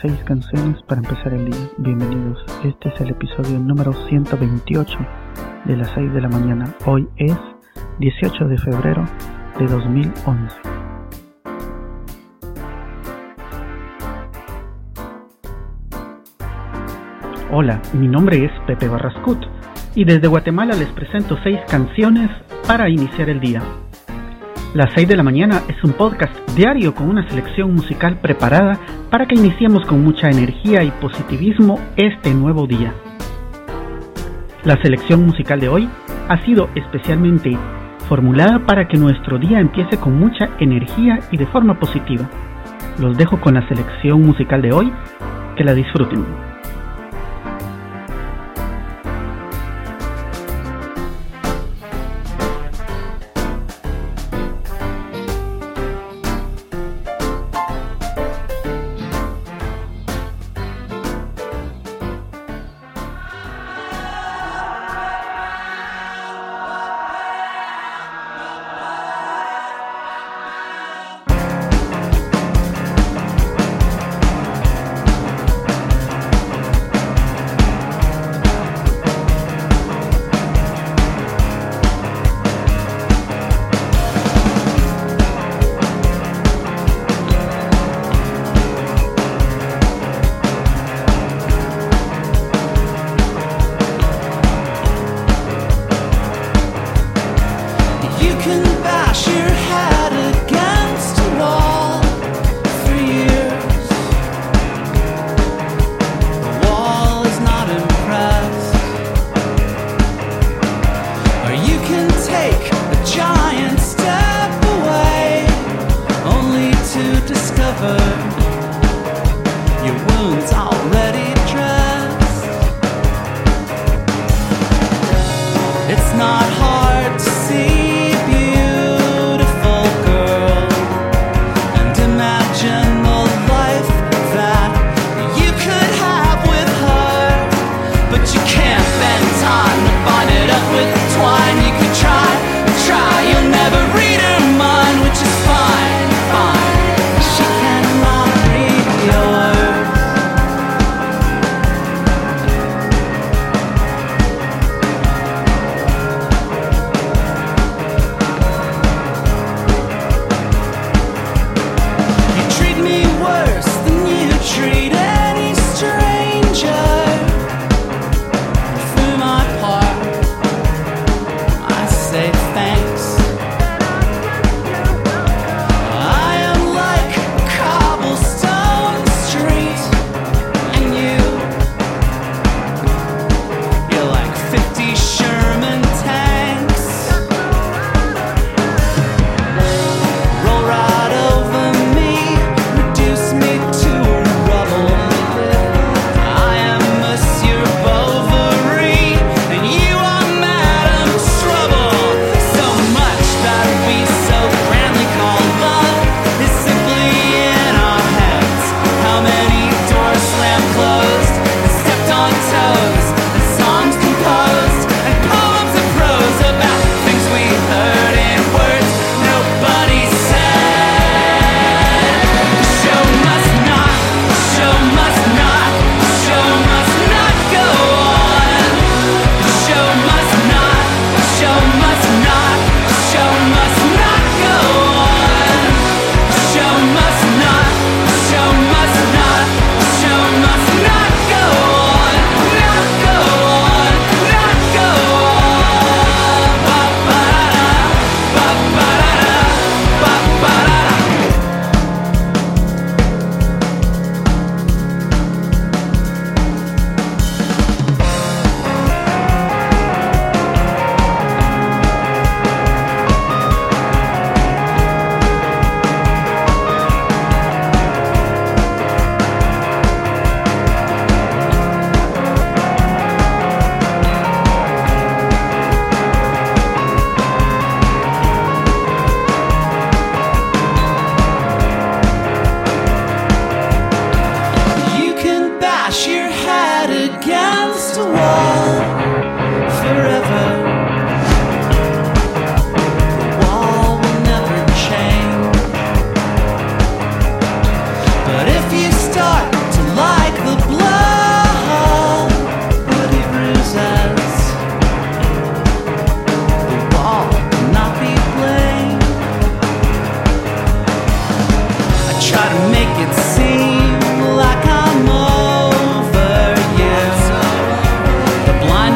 6 canciones para empezar el día. Bienvenidos, este es el episodio número 128 de las 6 de la mañana. Hoy es 18 de febrero de 2011. Hola, mi nombre es Pepe Barrascut y desde Guatemala les presento 6 canciones para iniciar el día. Las 6 de la mañana es un podcast diario con una selección musical preparada para que iniciemos con mucha energía y positivismo este nuevo día. La selección musical de hoy ha sido especialmente formulada para que nuestro día empiece con mucha energía y de forma positiva. Los dejo con la selección musical de hoy, que la disfruten.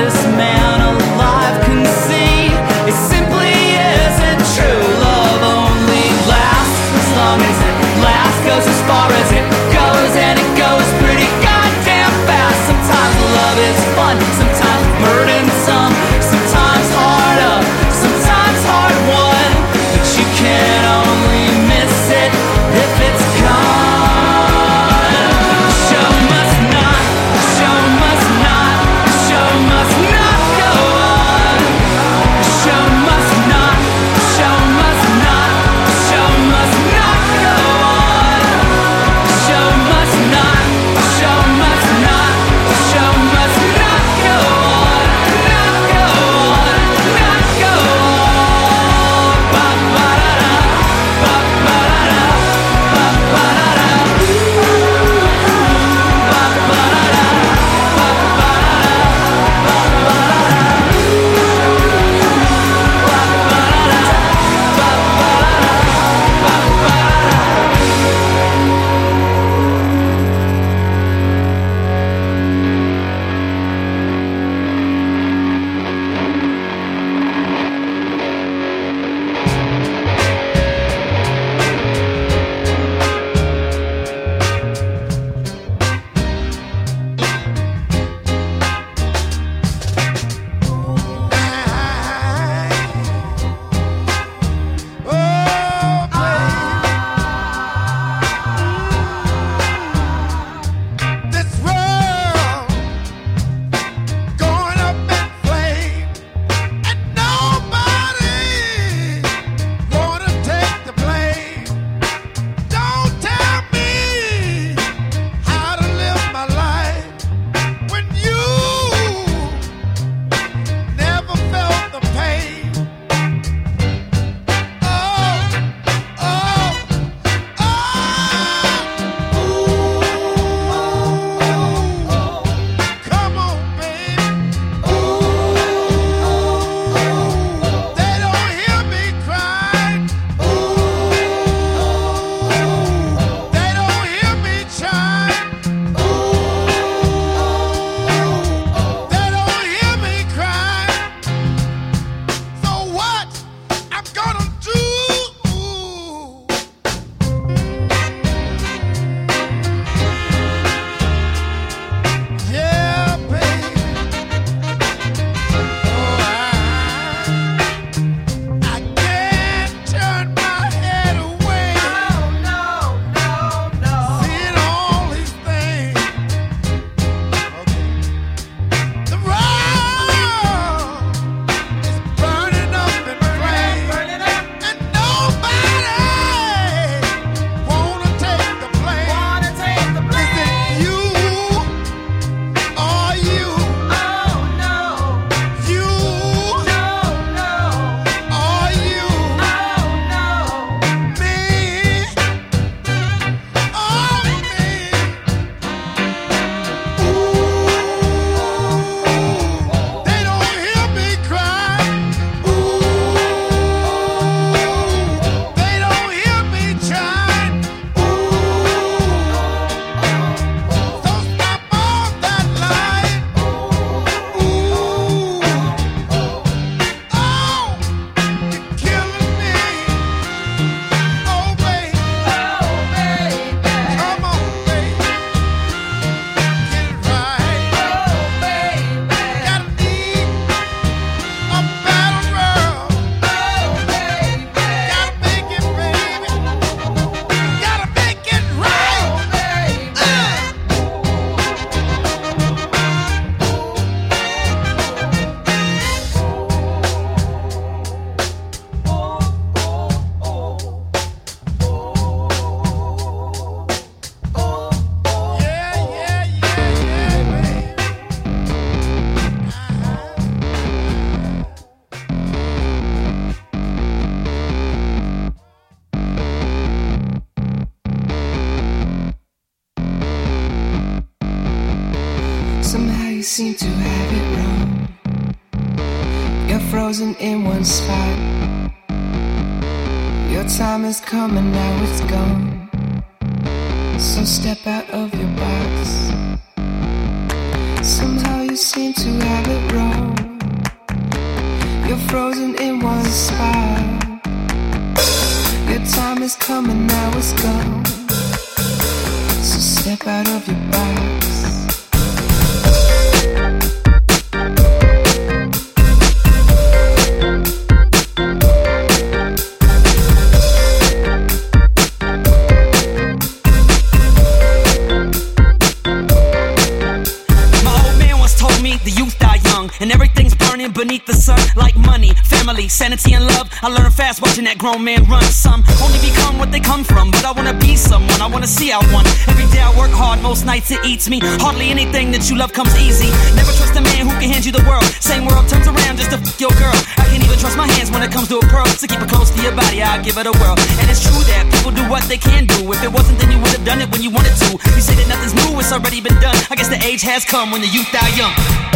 fondest man alive can see. It simply isn't true. Love only lasts as long as it lasts, goes as far as it goes, and it goes pretty goddamn fast. Sometimes love is fun, sometimes burdensome, sometimes hard up, sometimes hard won, but you can only miss it if it's gone. The show must not, the show must not, the show must not go on. The show must not, the show must not, the show must not go on. The show must not, the show must not, the show must not go on, not go on, not go on. Ba ba da da, ba ba da da, ba ba da da, ba ba da da, ba ba you seem to have it wrong. You're frozen in one spot. Your time has come and now it's gone. So step out of your box. Somehow you seem to have it wrong. You're frozen in one spot. Your time is coming, now it's gone. So step out of your box. And everything's burning beneath the sun, like money, family, sanity, and love. I learned fast watching that grown man run. Some only become what they come from, but I wanna be someone, I wanna see out one. Every day I work hard, most nights it eats me. Hardly anything that you love comes easy. Never trust a man who can hand you the world. Same world turns around just to fuck your girl. I can't even trust my hands when it comes to a pearl. So keep it close to your body, I'll give it a whirl. And it's true that people do what they can do. If it wasn't, then you would've done it when you wanted to. You say that nothing's new, it's already been done. I guess the age has come when the youth die young.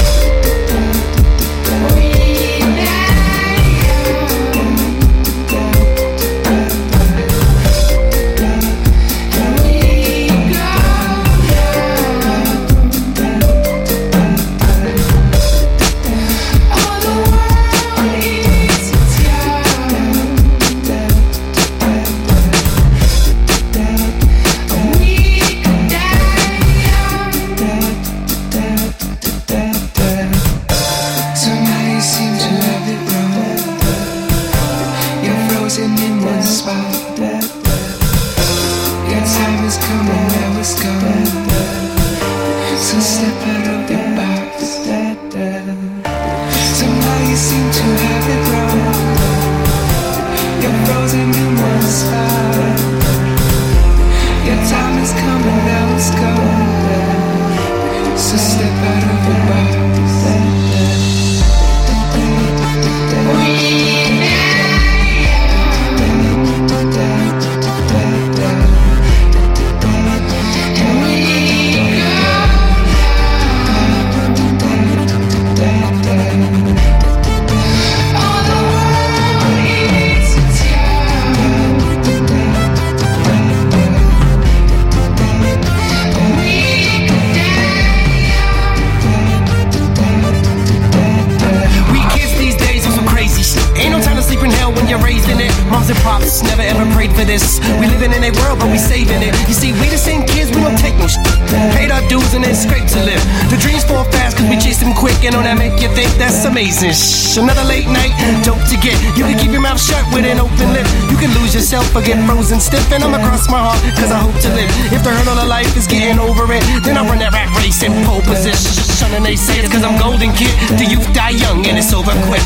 Amazing another late night dope to get. You can keep your mouth shut with an open lip. You can lose yourself or get frozen stiff. And I'ma cross my heart cause I hope to live. If the hurdle of life is getting over it, then I'll run that rat race in pole position. And they say it's cause I'm golden kid. The youth die young and it's over quick.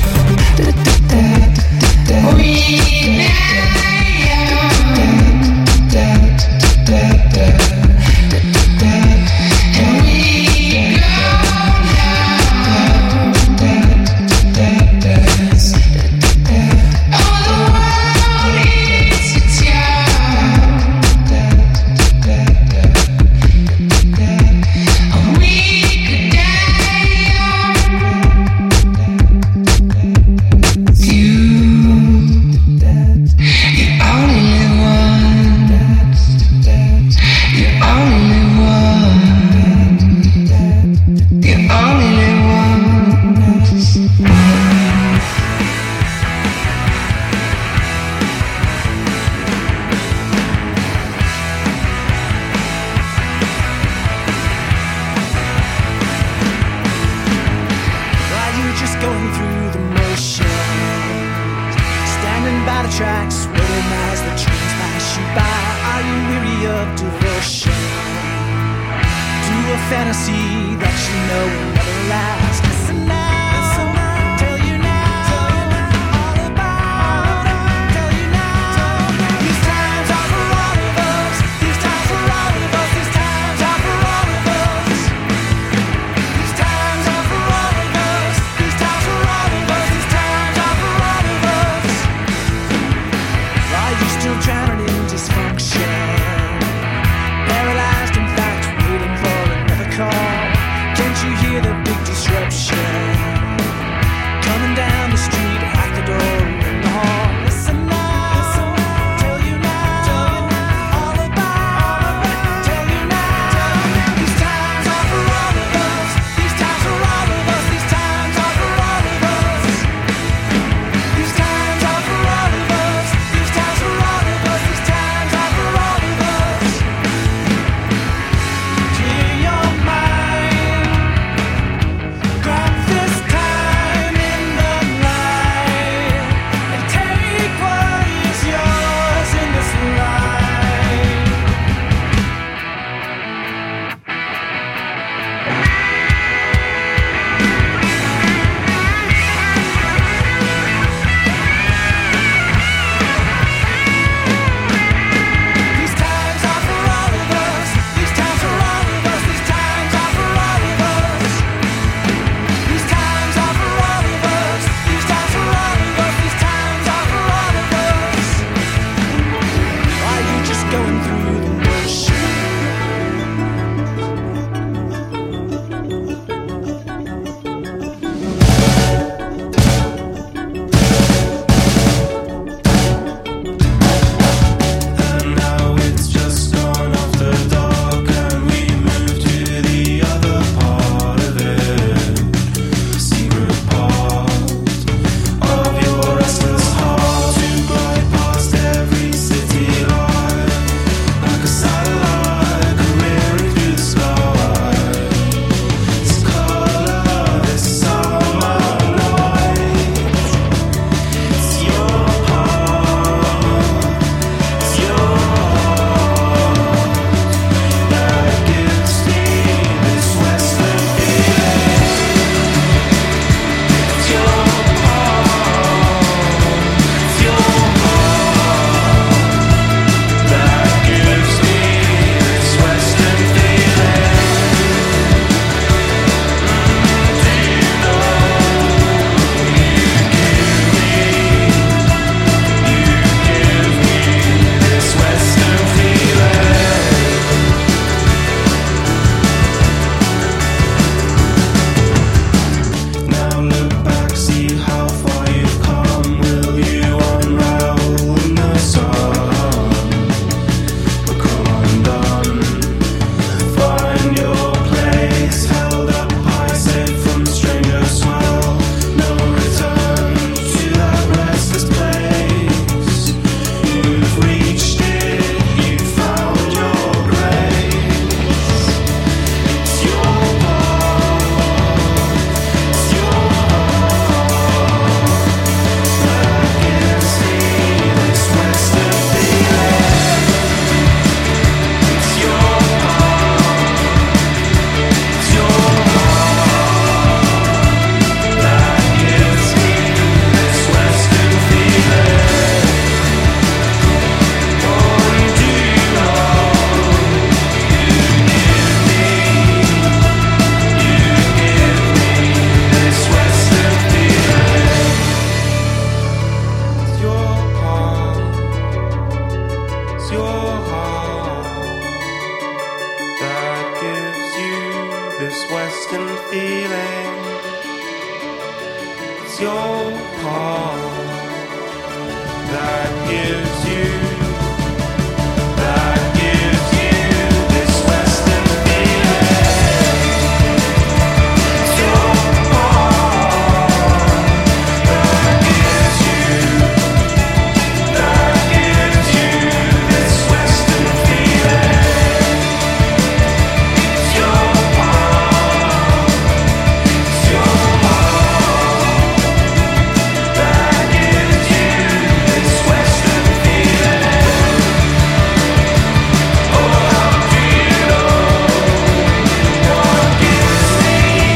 Paralyzed, in fact, waiting for another call. Can't you hear the big disruption? your heart that gives you this western feeling. It's your heart that gives you this western feeling. It's your heart that gives you this western feeling. Oh, how do you know what gives me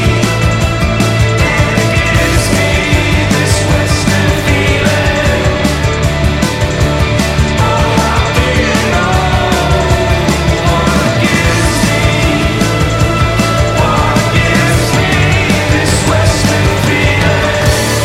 this western feeling? Oh, how do you know what gives me this western feeling?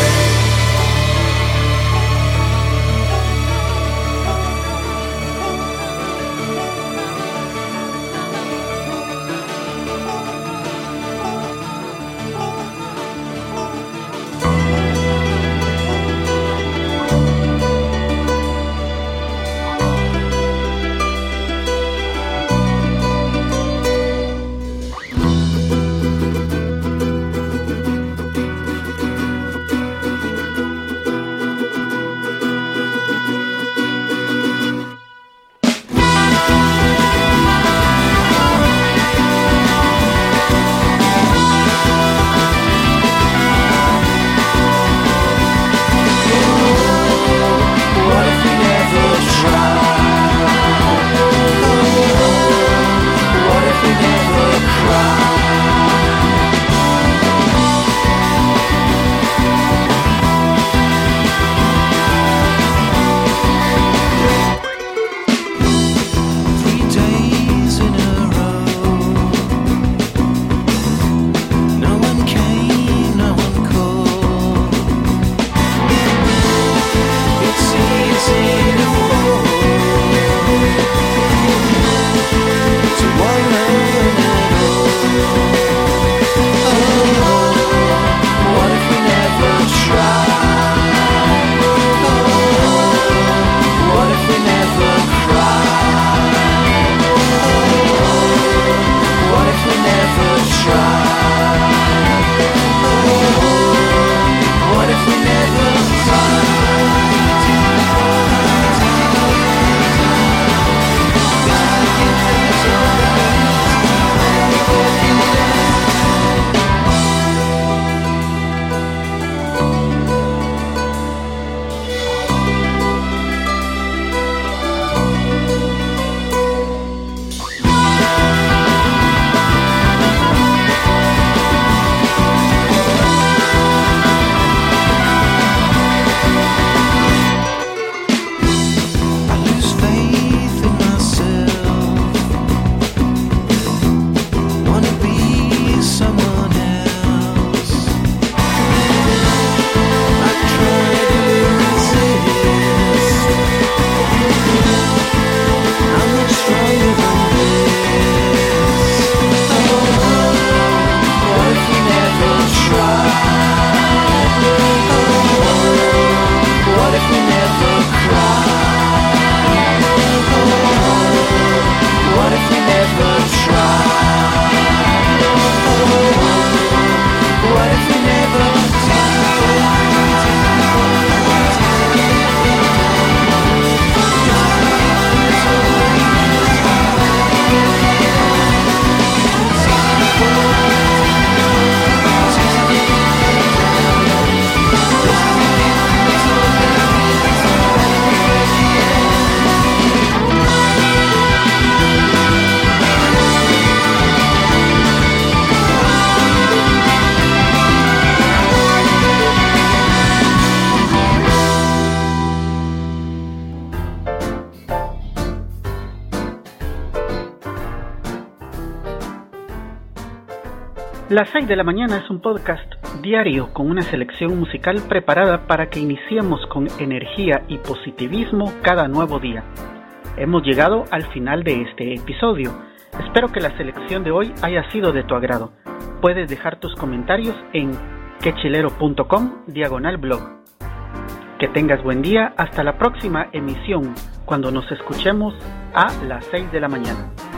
What if we never tried? What if we never cried? 3 days in a row. No one came, no one called. It's easy to fall to one and all. Oh, what if we never tried? Oh, what if we never cried? Oh, what if we never tried? Oh, what if we never I lose faith in myself. Wanna be someone else. I try to resist. I'm much stronger than this. Oh, what if we never tried? Oh, what if we never cried? What if we never tried? What if we never Las 6 de la mañana es un podcast diario con una selección musical preparada para que iniciemos con energía y positivismo cada nuevo día. Hemos llegado al final de este episodio. Espero que la selección de hoy haya sido de tu agrado. Puedes dejar tus comentarios en quechilero.com/blog. Que tengas buen día, hasta la próxima emisión, cuando nos escuchemos a las 6 de la mañana.